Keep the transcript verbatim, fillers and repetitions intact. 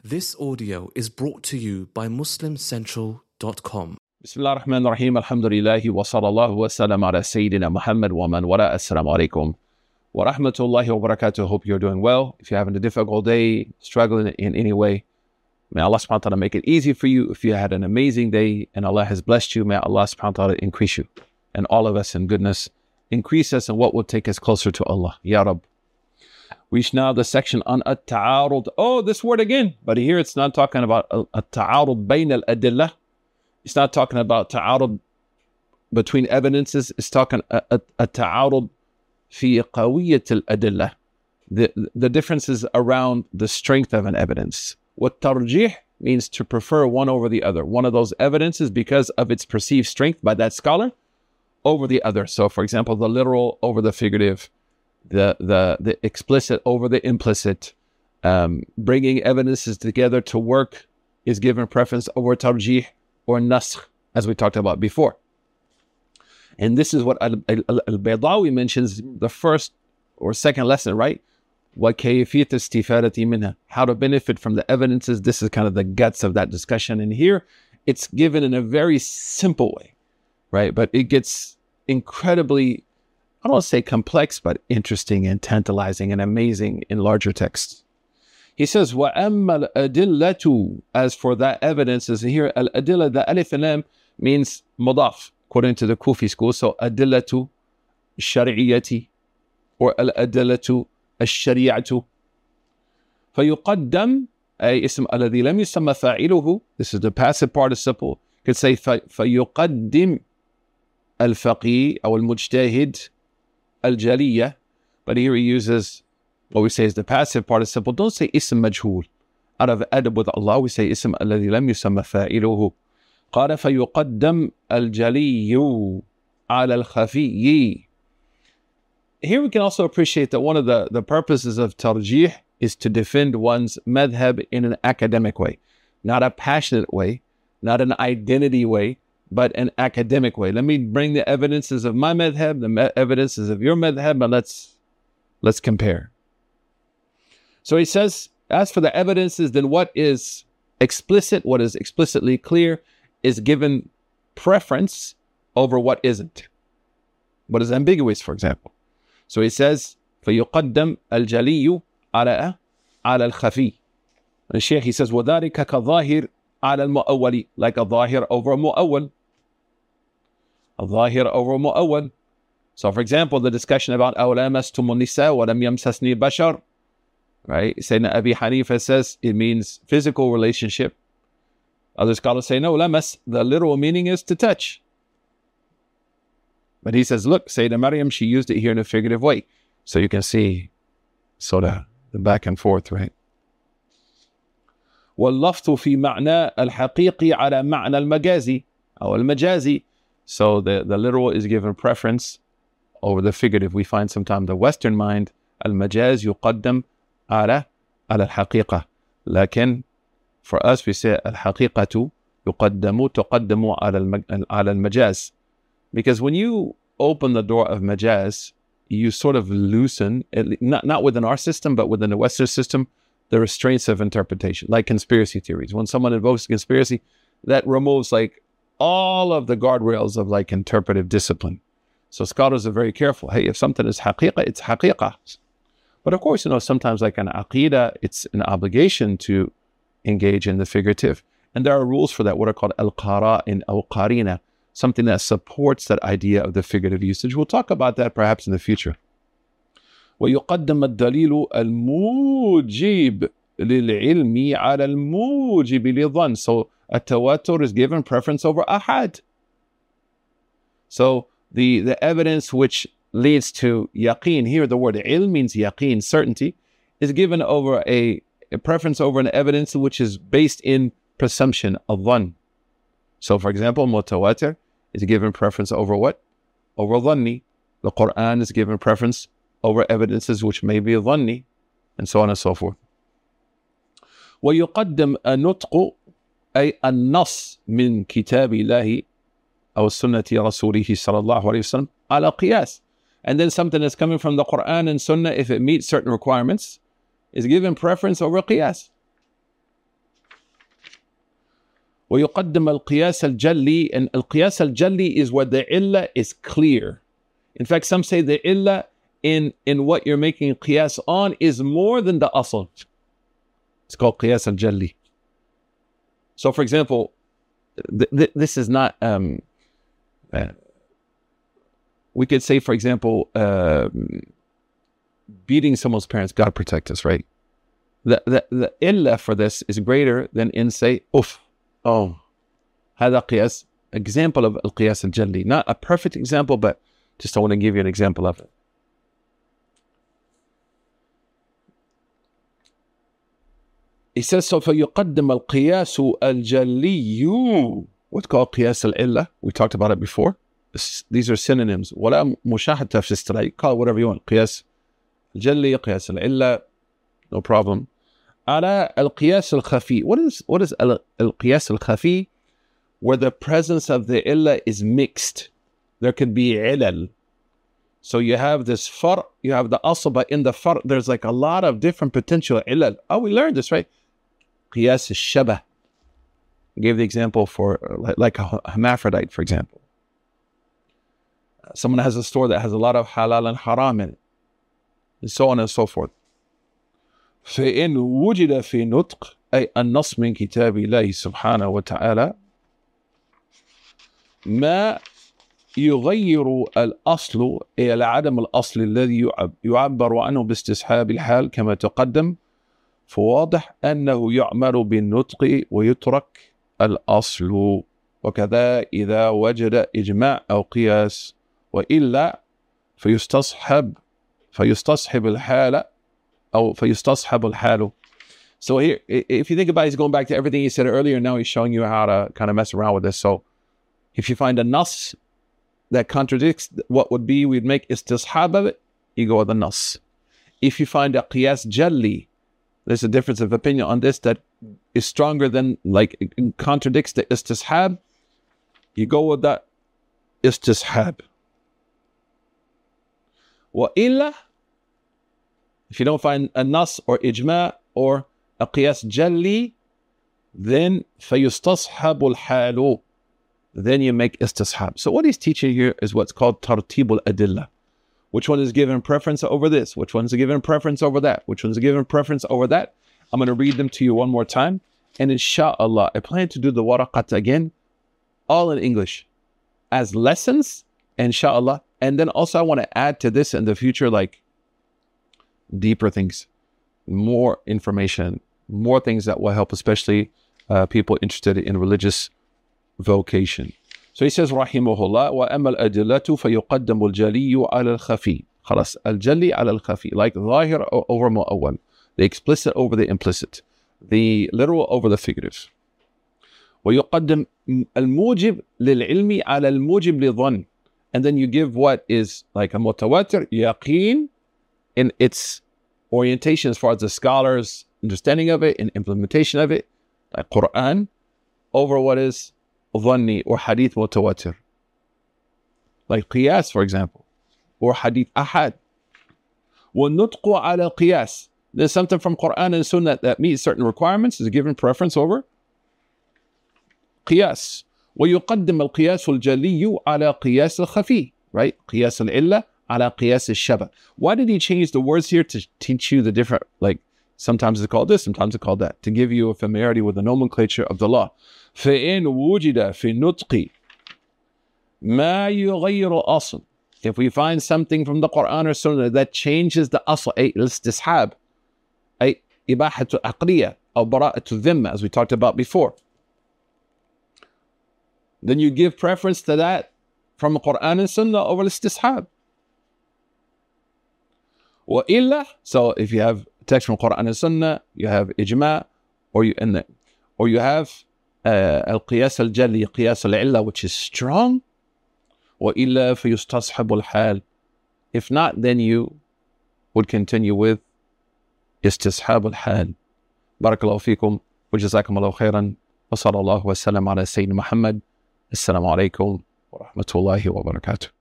This audio is brought to you by Muslim Central dot com. Bismillah ar-Rahman ar-Rahim, alhamdulillahi wa sallallahu wa sallam ala Sayyidina Muhammad wa man wala. Assalamu alaikum wa rahmatullahi wa barakatuh. Hope you're doing well. If you're having a difficult day, struggling in any way, may Allah subhanahu wa ta'ala make it easy for you. If you had an amazing day and Allah has blessed you, may Allah subhanahu wa ta'ala increase you and all of us in goodness. Increase us in what will take us closer to Allah. Ya Rabb. Reach now the section on at-ta'arud. Oh, this word again. But here it's not talking about at-ta'arud bayn al-adillah. It's not talking about ta'arud between evidences. It's talking at-ta'arud fi qawiyyat al-adillah. The, the differences around the strength of an evidence. What tarjih means to prefer one over the other. One of those evidences because of its perceived strength by that scholar over the other. So for example, the literal over the figurative. The, the, the explicit over the implicit, um, bringing evidences together to work is given preference over tarjih or naskh, as we talked about before. And this is what Al-Baydawi mentions the first or second lesson, right? وَكَيْفِيَةَ اسْتِفَادَةِ مِنْهَا. How to benefit from the evidences. This is kind of the guts of that discussion. And here, it's given in a very simple way, right? But it gets incredibly, I don't want to say complex, but interesting and tantalizing and amazing in larger texts. He says, وَأَمَّا الْأَدِلَّةُ. As for that evidence, is here, al-adillah, the alif and lam means mudaf, according to the Kufi school. So, adillatu shari'iyati, or al-adillatu al-shari'atu. فَيُقَدَّمْ أي اسم الذي لم يسمى فاعله. This is the passive participle. You could say فَيُقَدِّمْ الْفَقِي أو المجتهد al-jaliyah, but here he uses what we say is the passive participle. Don't say ism majhul. Out of adab with Allah, we say ism alladhi lam yusamma fa'iluhu. قال فيقدم الجلي على الخفي. Here we can also appreciate that one of the, the purposes of tarjih is to defend one's madhab in an academic way, not a passionate way, not an identity way, but an academic way. Let me bring the evidences of my madhab, the me evidences of your madhab, and let's, let's compare. So he says, as for the evidences, then what is explicit, what is explicitly clear, is given preference over what isn't. What is ambiguous, for example. So he says, فَيُقَدَّمْ الْجَلِيُّ عَلَى عَلَى الْخَفِي. And Shaykh, he says, وَذَلِكَ كَظَاهِرْ عَلَى الْمُؤَوَّلِ. Like a zahir over a mu'awwal. A zahir over a mu'awwal. So for example, the discussion about أَوْ لَامَسْتُمُ النِّسَاءَ وَلَمْ يَمْسَسْنِي بَشَرٌ. Right? Sayyidina Abi Hanifa says it means physical relationship. Other scholars say no, lamas, the literal meaning is to touch. But he says, look, Sayyidina Maryam, she used it here in a figurative way. So you can see sort of the back and forth, right? وَاللَّفْظُ فِي مَعْنَى الْحَقِيقِ عَلَى مَعْنَى الْمَجَازِ أو الْمَجَازِ. So the, the literal is given preference over the figurative. We find sometimes the Western mind, al-majaz yuqaddam ala al-haqiqah. Lakin for us we say al-haqiqatu yuqaddamu tuqaddamu ala al-majaz. Because when you open the door of majaz, you sort of loosen, not, not within our system, but within the Western system, the restraints of interpretation, like conspiracy theories. When someone invokes a conspiracy, that removes like all of the guardrails of like interpretive discipline. So scholars are very careful. Hey, if something is haqiqah, it's haqiqah. But of course, you know, sometimes like an aqidah, it's an obligation to engage in the figurative. And there are rules for that, what are called al-qara'in aw qarina, something that supports that idea of the figurative usage. We'll talk about that perhaps in the future. وَيُقَدَّمَ الدَّلِيلُ الْمُوجِبِ لِلْعِلْمِ عَلَى الْمُوجِبِ لِلظَّنِّ. So a tawatur is given preference over ahad. So the, the evidence which leads to yaqeen, here the word ilm means yaqeen, certainty, is given over a, a preference over an evidence which is based in presumption, a dhann. So for example, mutawatir is given preference over what? Over dhanni. The Quran is given preference over evidences which may be dhanni, and so on and so forth. وَيُقَدَّمْ النُّطْقُ أي النص من كتاب الله أو سنة رسوله صلى الله عليه وسلم على قياس. And then something that's coming from the Quran and Sunnah, if it meets certain requirements, is given preference over qiyas. ويقدم القياس الجلي, and القياس الجلي is where the illah is clear. In fact, some say the illah in, in what you're making qiyas on is more than the asl. It's called qiyas al-jalli. So for example, th th this is not, um, uh, we could say, for example, uh, beating someone's parents, God protect us, right? The, the, the illah for this is greater than in say, uff, oh, هذا قياس, example of al-qiyas al-jalli. Not a perfect example, but just I want to give you an example of it. He says, so فيقدم القياس الجلي. What's called قياس العلة? We talked about it before. This, these are synonyms. ولا مشاهدة في الاصطلاح. Call it whatever you want. قياس الجلي, قياس العلة, no problem. على القياس الخفي. What is what is القياس الخفي? Where the presence of the illah is mixed. There could be ilal. So you have this far, you have the asl, but in the far, there's like a lot of different potential ilal. Oh, we learned this, right? Qiyas al-shabah. I gave the example for like a hermaphrodite, for example. Someone has a store that has a lot of halal and haram in it, and so on and so forth. فإن وجد في نطق أي النص من كتاب الله سبحانه وتعالى ما يغير الأصل إلى عدم الأصل الذي يعبر عنه باستصحاب الحال كما تقدم، فواضح أنه يعمل بالنطق ويترك الأصل. وكذا إذا وجد إجماع أو قياس وإلا فيستصحب فيستصحب الحال أو فيستصحب الحال. So here, if you think about it, he's going back to everything he said earlier. Now he's showing you how to kind of mess around with this. So if you find a nas that contradicts what would be, we'd make istishab of it, you go with the nas. If you find a qiyas jalli, there's a difference of opinion on this that is stronger than, like, it contradicts the istishab, you go with that istishab. Wa illa, if you don't find a nas or ijma or a qiyas jalli, then fayustashab al-halu, then you make istishab. So what he's teaching here is what's called tartib al-adillah. Which one is given preference over this? Which one's given preference over that? Which one's given preference over that? I'm going to read them to you one more time. And inshallah, I plan to do the waraqat again, all in English, as lessons, inshallah. And then also I want to add to this in the future, like deeper things, more information, more things that will help, especially uh, people interested in religious vocation. So he says, rahimahullah, وَأَمَّا الْأَدِلَّةُ فَيُقَدَّمُ الْجَلِيُّ عَلَى الْخَفِي. خلاص, الجلي على الخفي, like ظاهر over مؤول, the explicit over the implicit, the literal over the figurative. ويقدم الموجب للعلم على الموجب للظن. And then you give what is like a mutawatir, yaqeen, in its orientation as far as the scholar's understanding of it and implementation of it, like Quran, over what is dhanni or hadith mutawatir, like qiyas, for example, or hadith ahad. وَالنُّطْقُ عَلَى الْقِيَاسِ. There's something from Quran and Sunnah that meets certain requirements, is given preference over qiyas. ويقدم القياس الجلي على قياس الخفي, right? قياس العلة على قياس الشبه. Why did he change the words here to teach you the different, like sometimes it's called this, sometimes it's called that, to give you a familiarity with the nomenclature of the law. فإن وجد في النطق ما يغير أصل. If we find something from the Quran or Sunnah that changes the asl, أي الاستسحاب, أي إباحة العقلية أو براءة الذمة, as we talked about before, then you give preference to that from the Quran and Sunnah over istishab. وإلا, so if you have text from Quran and Sunnah, you have ijma, or you in it, or you have uh, al-qiyas al-jalli, qiyas al-illa, which is strong. وإلا فيستصحب الحال. If not, then you would continue with istishab al-hal. Barakallahu feekum, wa jazakumullahu khairan, wa sallallahu wa sallam ala Sayyidina Muhammad. Assalamu alaikum wa rahmatullahi wa barakatuh.